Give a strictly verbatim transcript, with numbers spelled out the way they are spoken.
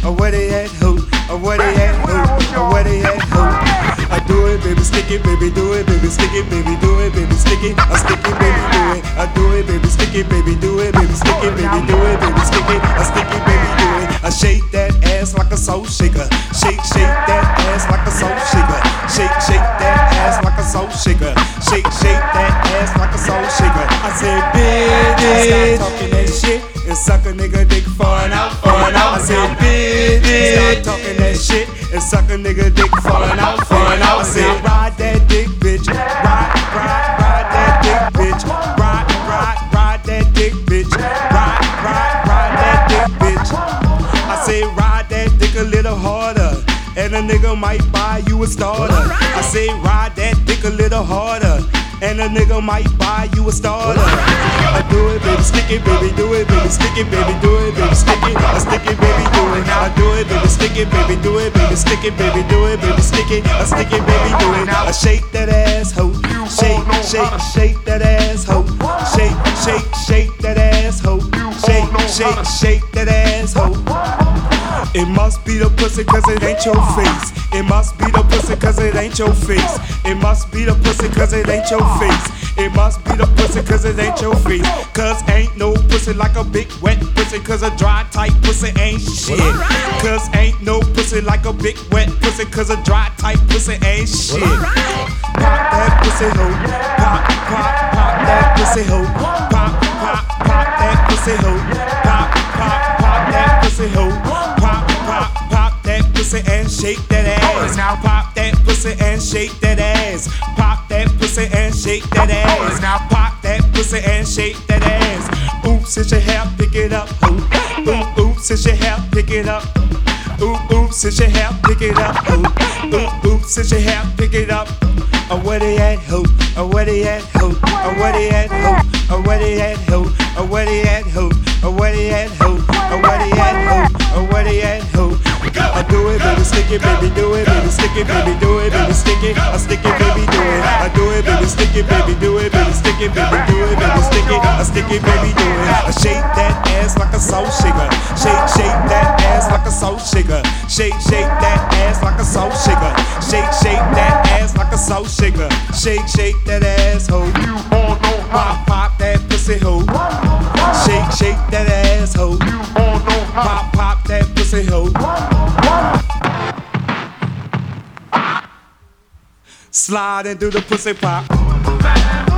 Oh, where they at, ho? Oh, where they at, ho? Oh, where they at, ho? I do it, baby, stick it, baby, do it, baby, stick it, baby, do it, baby, stick it. I stick it, baby, do it. I do it, baby, stick it, baby, do it, baby, stick it, baby, do it, baby, stick it. I stick it, baby, do it. I shake that ass like a soul shaker. Shake, shake that ass like a soul shaker. Shake, shake that ass like a soul shaker. Shake, shake that ass like a soul shaker. I said, bitch, stop talking that shit and suck a nigga dick for an out, for an out. I said, bitch, stop talking that shit and suck a nigga dick for an out, for an out. I said, ride that dick, bitch. Ride, ride, ride that dick, bitch. Ride, ride, ride that dick, bitch. Ride, ride, ride that dick, bitch. I say ride that dick a little harder, and a nigga might buy you a starter. I say ride that dick a little harder, and a nigga might buy you a starter. I do it, baby, stick it, baby, do it, baby, stick it, baby, do it, baby, stick it. I stick it, baby, do it. I do it, baby, stick it, baby, do it, baby, stick it, baby, do it, baby, stick it. I stick it, baby, do it. I shake that ass, ho. Shake, shake, shake that ass, ho. Shake, shake, shake that ass, ho. Shake, shake, shake that ass, ho. It must be the pussy cause it ain't your face. It must be the pussy cause it ain't your face. It must be the pussy cause it ain't your face. It must be the pussy cause it ain't your face. Cause ain't no pussy like a big wet pussy. Cause a dry tight pussy ain't shit. Cause ain't no pussy like a big wet pussy. Cause a dry tight pussy ain't shit. Pop that pussy ho. Pop, pop, pop that pussy ho. Pop, pop, pop that pussy ho. Pop, pop, pop that pussy ho. Pop, pop, pop that pussy and shake that ass. Now pop that pussy and shake that ass. Pop that pussy and shake that ass. Now pop that pussy and shake that ass. Oops, it's your hair, pick it up. Oops, oops, it's your hair, pick it up. Oops, oops, it's your hair, pick it up. Oops, oops, it's your hair, pick it up. Oh, where they at, ho? Oh, where they at, ho? Oh, where they at, ho? Oh, where they at, ho? Oh, where they at, ho? Oh, where they at, ho? Oh, where they at, ho? Oh, where they at, ho? I do it, baby, stick it, baby, do it, baby, stick it, baby, do it, baby, stick it. I stick it, baby, do it. I do it, baby, stick it, baby, do it, baby, stick it, baby, do it, baby, stick it. I stick it, baby, do it. I shake that ass like a soul shaker. Shake, shake that ass like a soul shaker. Shake, shake that ass like a soul shaker. Shake, shake that ass like a soul shaker. Shake, shake that ass, ho. You all know how. Pop, pop that pussy, ho. Shake, shake that ass, ho. You all know how. Pop, pop that pussy, ho. Slide into the pussy pop.